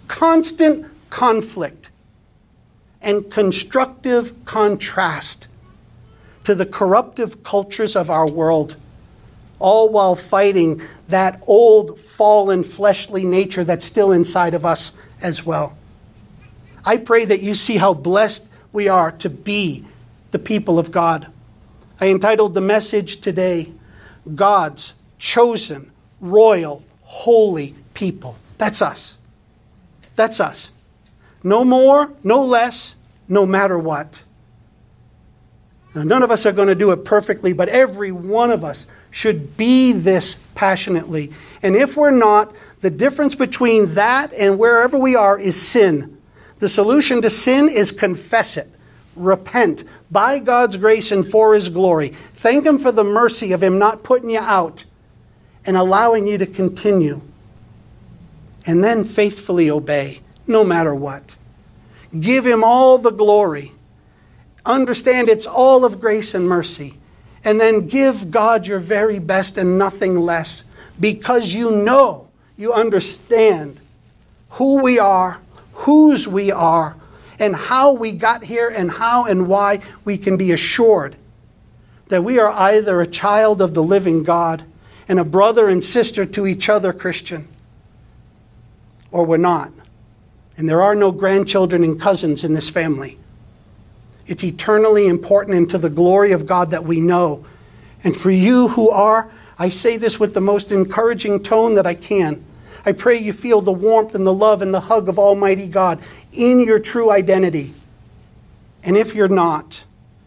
and constructive contrast to the corruptive cultures of our world, all while fighting that old, fallen, fleshly nature that's still inside of us as well. I pray that you see how blessed we are to be the people of God. I entitled the message today, God's Chosen, Royal, Holy People. That's us. That's us. No more, no less, no matter what. Now, none of us are going to do it perfectly, but every one of us should be this passionately. And if we're not, the difference between that and wherever we are is sin. The solution to sin is confess it. Repent by God's grace and for His glory. Thank Him for the mercy of Him not putting you out and allowing you to continue. And then faithfully obey, no matter what. Give Him all the glory. Understand it's all of grace and mercy. And then give God your very best and nothing less. Because you know, you understand who we are, whose we are, and how we got here and how and why we can be assured that we are either a child of the living God and a brother and sister to each other, Christian, or we're not. And there are no grandchildren and cousins in this family. It's eternally important and to the glory of God that we know. And for you who are, I say this with the most encouraging tone that I can. I pray you feel the warmth and the love and the hug of Almighty God in your true identity. And if you're not,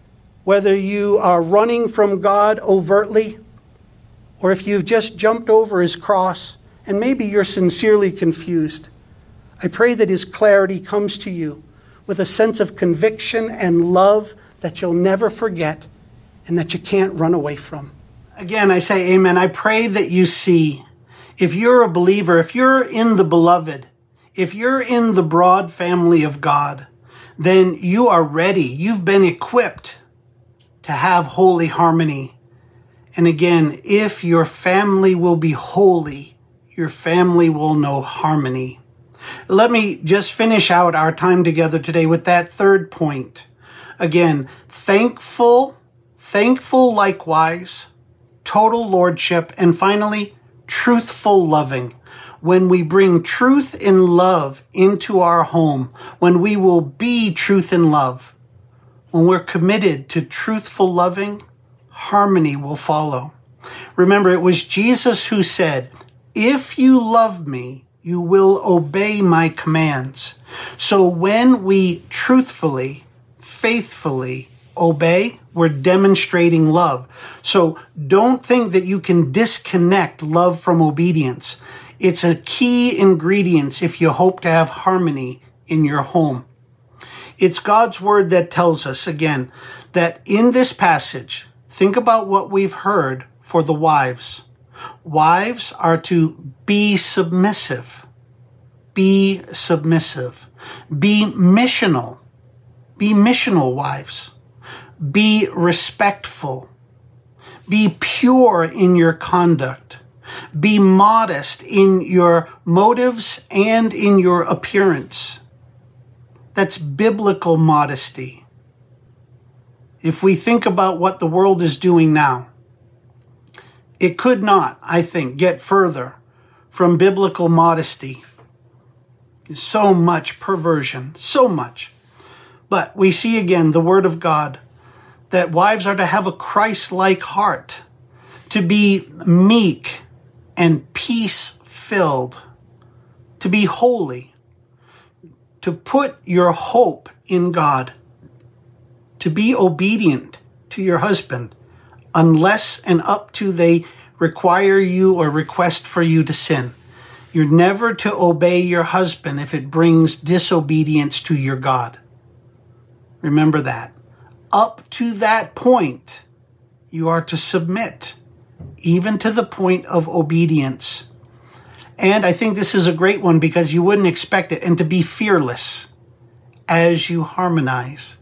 whether you are running from God overtly, or if you've just jumped over his cross and maybe you're sincerely confused, I pray that his clarity comes to you with a sense of conviction and love that you'll never forget and that you can't run away from. Again, I say amen. I pray that you see, if you're a believer, if you're in the beloved, if you're in the broad family of God, then you are ready. You've been equipped to have holy harmony. And again, if your family will be holy, your family will know harmony. Let me just finish out our time together today with that third point. Again, thankful likewise, total lordship, and finally, truthful loving. When we bring truth and love into our home, when we will be truth and love, when we're committed to truthful loving, harmony will follow. Remember, it was Jesus who said, "If you love me, you will obey my commands." So when we truthfully, faithfully obey, we're demonstrating love. So don't think that you can disconnect love from obedience. It's a key ingredient if you hope to have harmony in your home. It's God's word that tells us, again, that in this passage, think about what we've heard for the wives. Wives are to be submissive. Be submissive. Be missional. Be missional wives. Be respectful. Be pure in your conduct. Be modest in your motives and in your appearance. That's biblical modesty. If we think about what the world is doing now, it could not, I think, get further from biblical modesty. So much perversion, so much. But we see again the word of God that wives are to have a Christ-like heart, to be meek and peace-filled, to be holy, to put your hope in God, to be obedient to your husband, unless and up to they require you or request for you to sin. You're never to obey your husband if it brings disobedience to your God. Remember that. Up to that point, you are to submit, even to the point of obedience. And I think this is a great one because you wouldn't expect it, and to be fearless as you harmonize.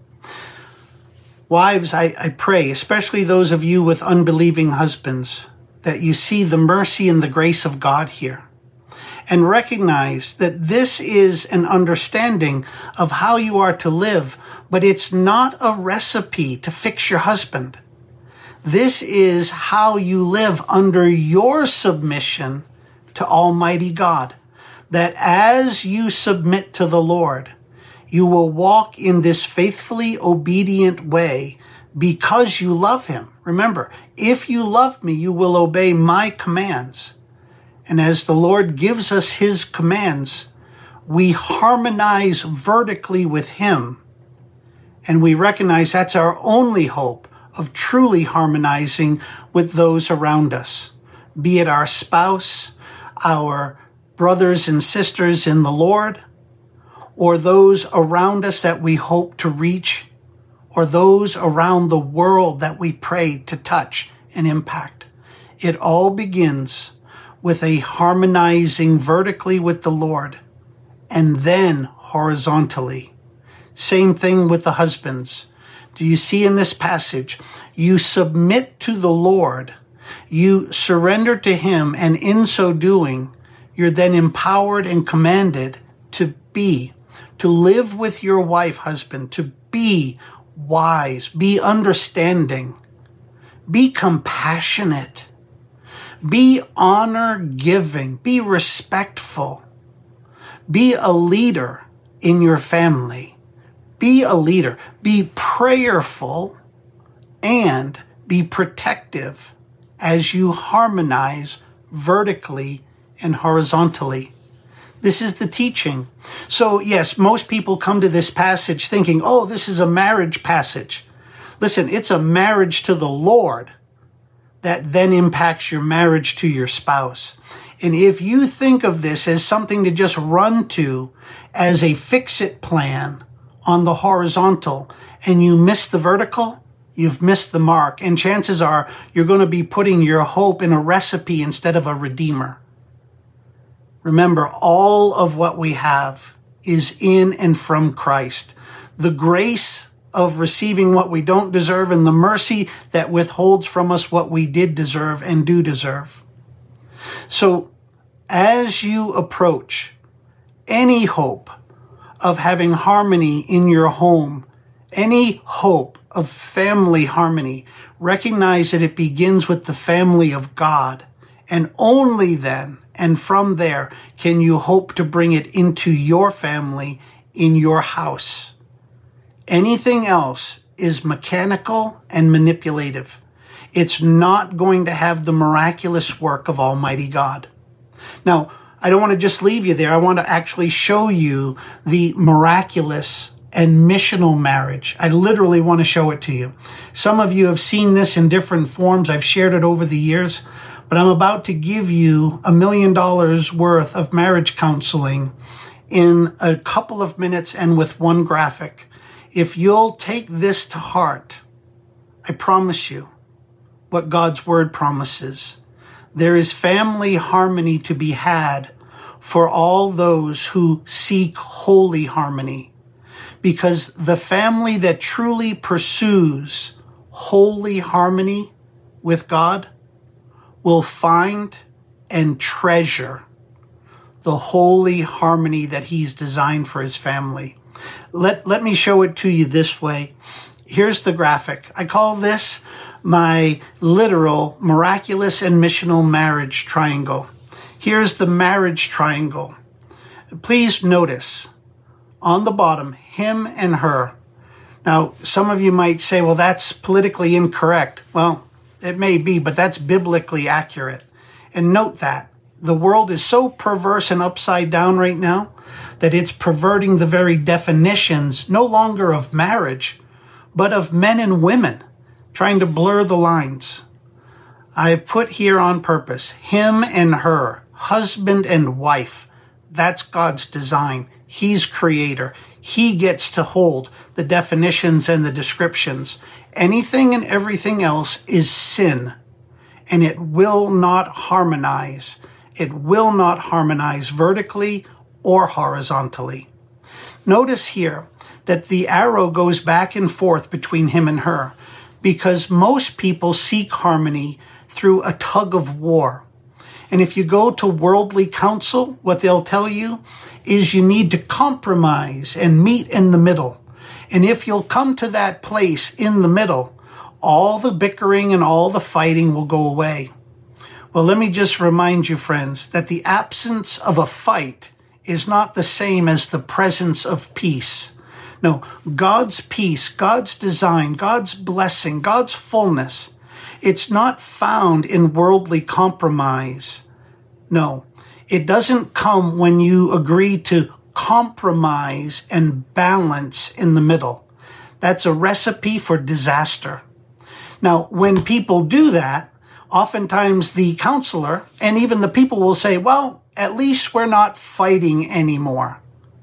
Wives, I pray, especially those of you with unbelieving husbands, that you see the mercy and the grace of God here and recognize that this is an understanding of how you are to live, but it's not a recipe to fix your husband. This is how you live under your submission to Almighty God, that as you submit to the Lord, you will walk in this faithfully obedient way because you love him. Remember, if you love me, you will obey my commands. And as the Lord gives us his commands, we harmonize vertically with him. And we recognize that's our only hope of truly harmonizing with those around us, be it our spouse, our brothers and sisters in the Lord, or those around us that we hope to reach, or those around the world that we pray to touch and impact. It all begins with a harmonizing vertically with the Lord, and then horizontally. Same thing with the husbands. Do you see in this passage, you submit to the Lord, you surrender to him, and in so doing, you're then empowered and commanded to live with your wife, husband, to be wise, be understanding, be compassionate, be honor-giving, be respectful, be a leader in your family, be a leader, be prayerful, and be protective as you harmonize vertically and horizontally. This is the teaching. So yes, most people come to this passage thinking, oh, this is a marriage passage. Listen, it's a marriage to the Lord that then impacts your marriage to your spouse. And if you think of this as something to just run to as a fix-it plan on the horizontal and you miss the vertical, you've missed the mark. And chances are you're going to be putting your hope in a recipe instead of a redeemer. Remember, all of what we have is in and from Christ. The grace of receiving what we don't deserve and the mercy that withholds from us what we did deserve and do deserve. So as you approach any hope of having harmony in your home, any hope of family harmony, recognize that it begins with the family of God. And only then and from there can you hope to bring it into your family, in your house. Anything else is mechanical and manipulative. It's not going to have the miraculous work of Almighty God. Now, I don't want to just leave you there. I want to actually show you the miraculous and missional marriage. I literally want to show it to you. Some of you have seen this in different forms. I've shared it over the years, but I'm about to give you $1 million worth of marriage counseling in a couple of minutes and with one graphic. If you'll take this to heart, I promise you what God's word promises. There is family harmony to be had for all those who seek holy harmony, because the family that truly pursues holy harmony with God will find and treasure the holy harmony that He's designed for His family. Let me show it to you this way. Here's the graphic. I call this my literal, miraculous, and missional marriage triangle. Here's the marriage triangle. Please notice on the bottom, him and her. Now, some of you might say, well, that's politically incorrect. Well, it may be, but that's biblically accurate. And note that the world is so perverse and upside down right now that it's perverting the very definitions, no longer of marriage, but of men and women, trying to blur the lines. I've put here on purpose, him and her, husband and wife. That's God's design. He's creator. He gets to hold the definitions and the descriptions. Anything and everything else is sin, and it will not harmonize. It will not harmonize vertically or horizontally. Notice here that the arrow goes back and forth between him and her, because most people seek harmony through a tug of war. And if you go to worldly counsel, what they'll tell you is you need to compromise and meet in the middle. And if you'll come to that place in the middle, all the bickering and all the fighting will go away. Well, let me just remind you, friends, that the absence of a fight is not the same as the presence of peace. No, God's peace, God's design, God's blessing, God's fullness, it's not found in worldly compromise. No, it doesn't come when you agree to compromise and balance in the middle. That's a recipe for disaster. Now, when people do that, oftentimes the counselor and even the people will say, well, at least we're not fighting anymore.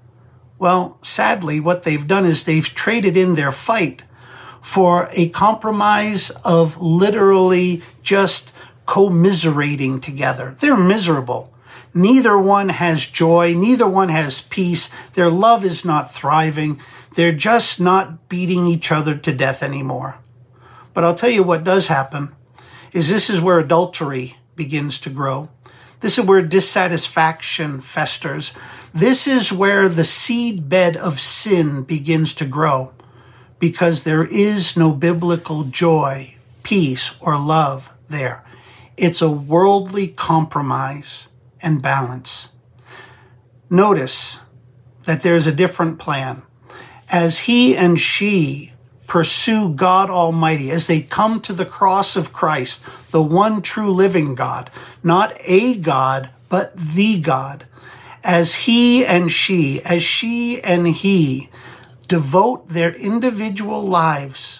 Well, sadly, what they've done is they've traded in their fight for a compromise of literally just commiserating together. They're miserable. Neither one has joy. Neither one has peace. Their love is not thriving. They're just not beating each other to death anymore. But I'll tell you what does happen is this is where adultery begins to grow. This is where dissatisfaction festers. This is where the seed bed of sin begins to grow, because there is no biblical joy, peace, or love there. It's a worldly compromise and balance. Notice that there's a different plan. As he and she pursue God Almighty, as they come to the cross of Christ, the one true living God, not a God, but the God, as he and she and he devote their individual lives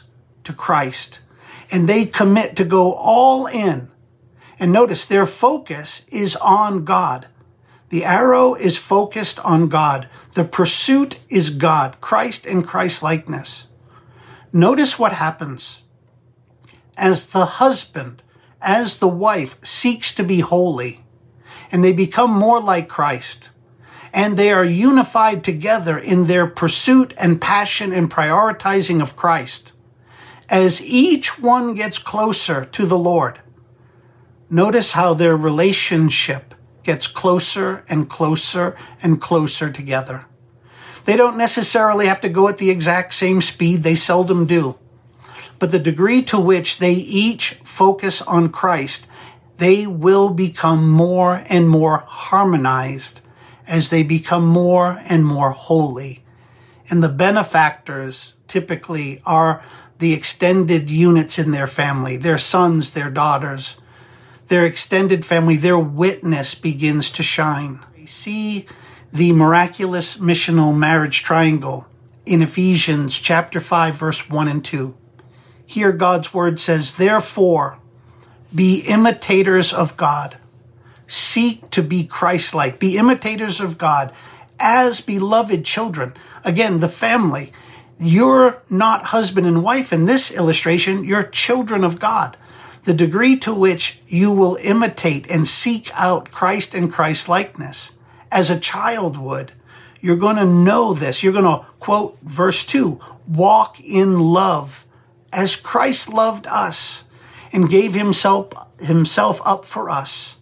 to Christ, and they commit to go all in. And notice their focus is on God. The arrow is focused on God. The pursuit is God, Christ and Christ-likeness. Notice what happens. As the husband, as the wife seeks to be holy, and they become more like Christ, and they are unified together in their pursuit and passion and prioritizing of Christ, as each one gets closer to the Lord, notice how their relationship gets closer and closer and closer together. They don't necessarily have to go at the exact same speed. They seldom do. But the degree to which they each focus on Christ, they will become more and more harmonized as they become more and more holy. And the benefactors typically are the extended units in their family, their sons, their daughters, their extended family. Their witness begins to shine. We see the miraculous missional marriage triangle in Ephesians chapter 5, verse 1 and 2. Here God's word says, "Therefore, be imitators of God. Seek to be Christ-like. Be imitators of God as beloved children." Again, the family. You're not husband and wife in this illustration. You're children of God. The degree to which you will imitate and seek out Christ and Christ-likeness as a child would, you're going to know this. You're going to, quote verse 2, "Walk in love as Christ loved us and gave himself up for us."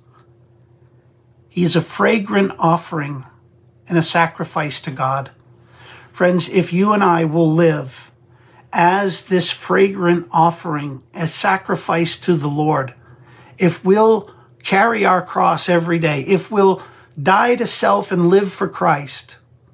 He is a fragrant offering and a sacrifice to God. Friends, if you and I will live as this fragrant offering, as sacrifice to the Lord, if we'll carry our cross every day, if we'll die to self and live for Christ,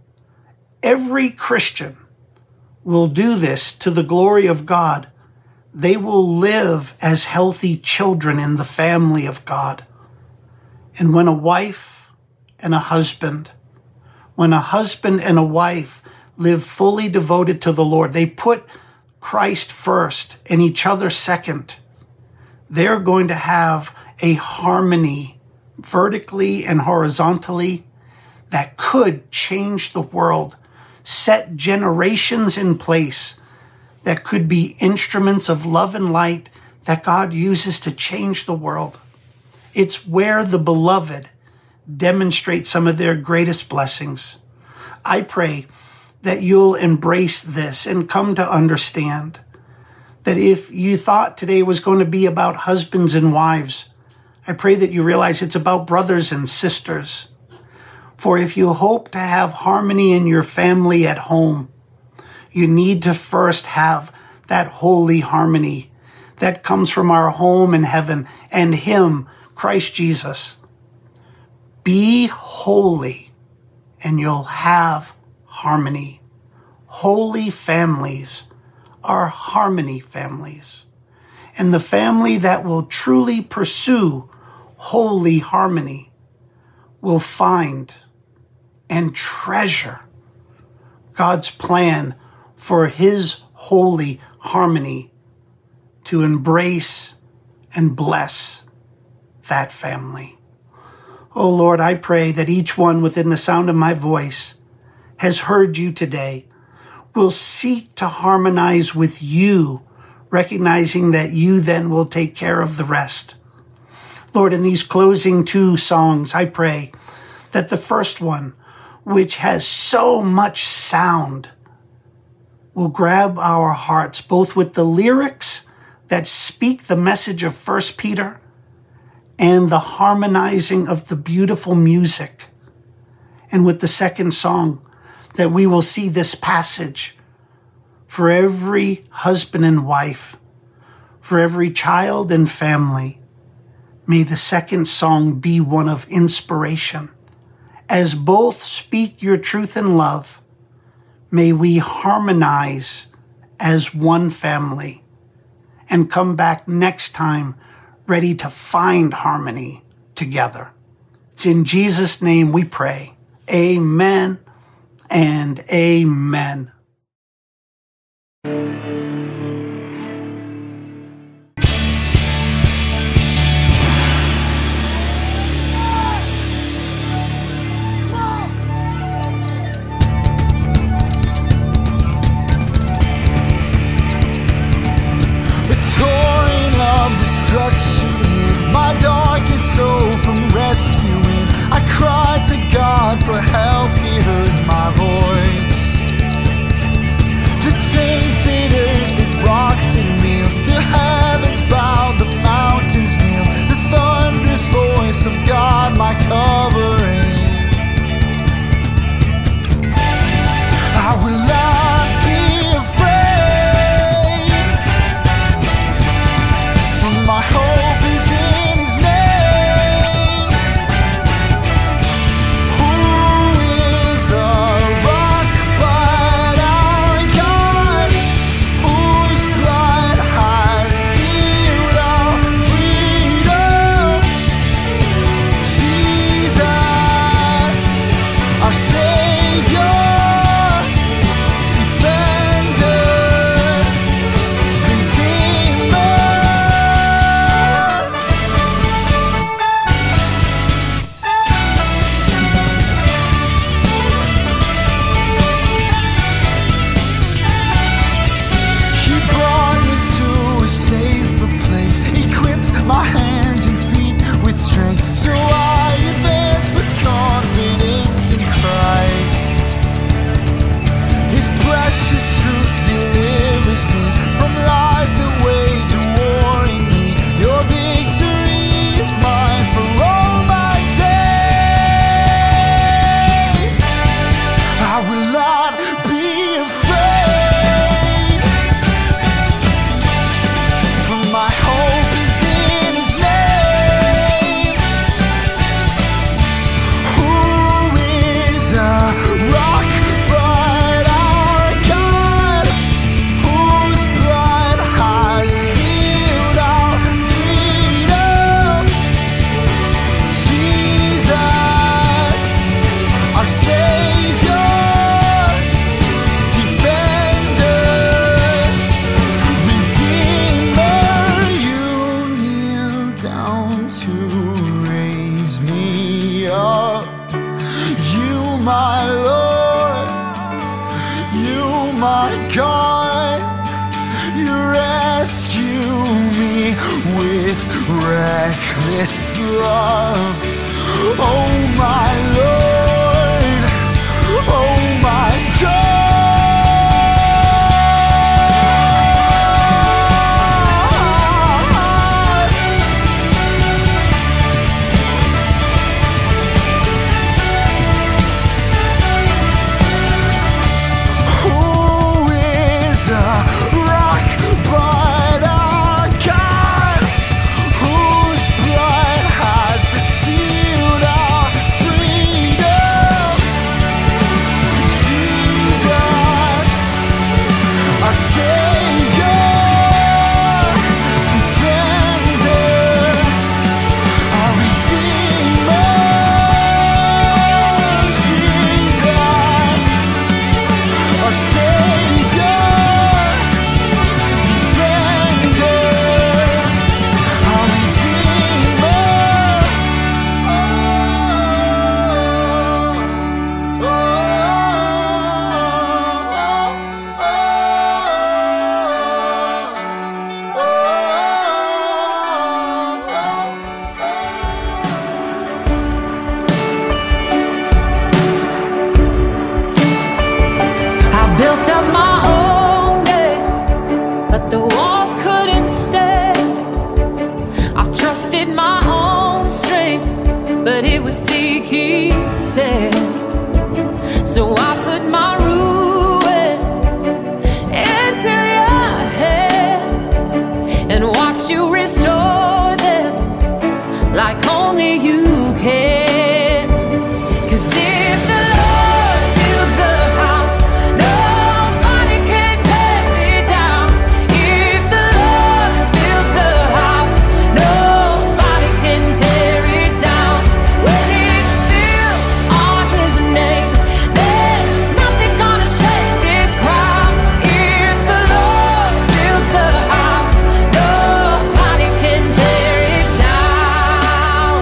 every Christian will do this to the glory of God. They will live as healthy children in the family of God. And when a wife and a husband and a wife live fully devoted to the Lord, they put Christ first and each other second, they're going to have a harmony vertically and horizontally that could change the world, set generations in place that could be instruments of love and light that God uses to change the world. It's where the beloved demonstrate some of their greatest blessings. I pray that you'll embrace this and come to understand that if you thought today was going to be about husbands and wives, I pray that you realize it's about brothers and sisters. For if you hope to have harmony in your family at home, you need to first have that holy harmony that comes from our home in heaven and Him, Christ Jesus. Be holy and you'll have harmony. Holy families are harmony families. And the family that will truly pursue holy harmony will find and treasure God's plan for His holy harmony to embrace and bless that family. Oh Lord, I pray that each one within the sound of my voice has heard you today, will seek to harmonize with you, recognizing that you then will take care of the rest. Lord, in these closing two songs, I pray that the first one, which has so much sound, will grab our hearts, both with the lyrics that speak the message of 1 Peter and the harmonizing of the beautiful music. And with the second song, that we will see this passage for every husband and wife, for every child and family. May the second song be one of inspiration. As both speak your truth and love, may we harmonize as one family and come back next time ready to find harmony together. It's in Jesus' name we pray. Amen and amen. my God, you rescue me with reckless love. Oh my Lord, oh my God. So I put my ruin into your hands and watch you restore them like only you can. 'Cause if the Lord builds the house, nobody can tear it down. If the Lord builds the house, nobody can tear it down. When it's built on His name, there's nothing gonna shake this ground. If the Lord builds the house, nobody can tear it down.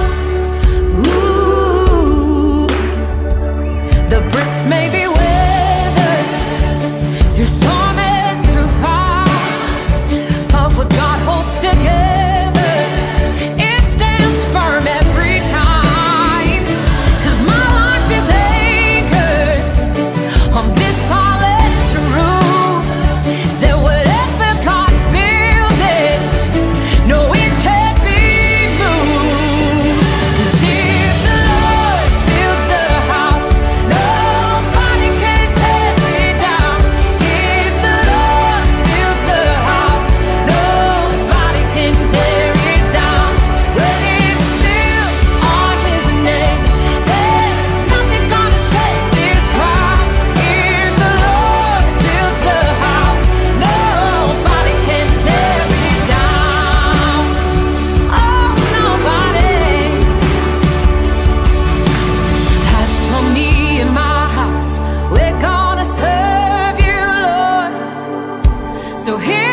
Ooh, the bricks may be weathered through storm and through fire, but what God holds together, it stands firm every time. 'Cause my life is anchored on this solid truth, that whatever God builds it, no, it can't be moved. 'Cause if the Lord builds the house, nobody can tear it down. If the Lord builds the house, nobody can tear it down. When it's built on His name, there's nothing gonna shake this ground. If the Lord builds the house, nobody can tear it down. Oh, nobody. As for me and my house, we're gonna serve you, Lord. So here